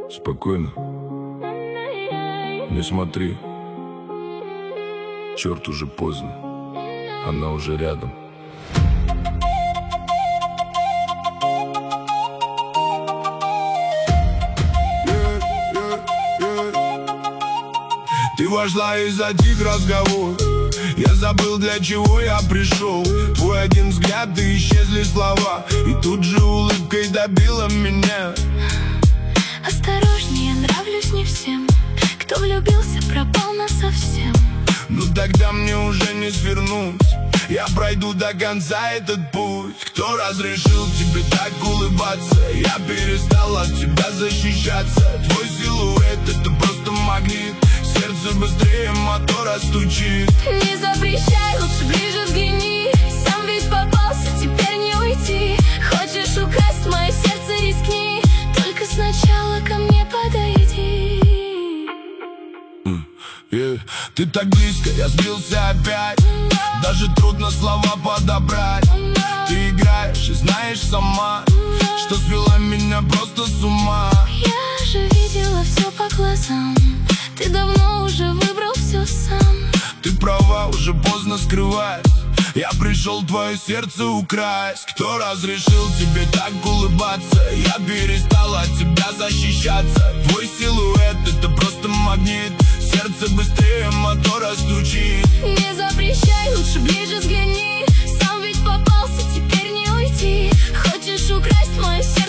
Спокойно. Не смотри. Черт, уже поздно. Она уже рядом. Ты вошла и затих разговор. Я забыл, для чего я пришел. Твой один взгляд, и исчезли слова. И тут же улыбкой добила меня. Осторожнее, нравлюсь не всем. Кто влюбился, пропал насовсем. Ну тогда мне уже не свернуть. Я пройду до конца этот путь. Кто разрешил тебе так улыбаться? Я перестал от тебя защищаться. Твой силуэт — это просто магнит. Сердце быстрее мотора стучит. Не запрещай, лучше ближе взгляни. Сам ведь попался, теперь не уйти. Хочешь украсть мое сердце, рискни. Только сначала ко мне подойди. Ты так близко, я сбился опять. Даже трудно слова подобрать. Ты играешь и знаешь сама, что свела меня просто с ума. Я же видела все по глазам. Ты давно уже выбрал все сам. Ты права, уже поздно скрывать. Я пришел твое сердце украсть. Кто разрешил тебе так улыбаться? Я перестал от тебя защищаться. Твой силуэт — это просто магнит. Сердце быстрее мотора стучит. Не запрещай, лучше ближе взгляни. Сам ведь попался, теперь не уйти. Хочешь украсть мое сердце?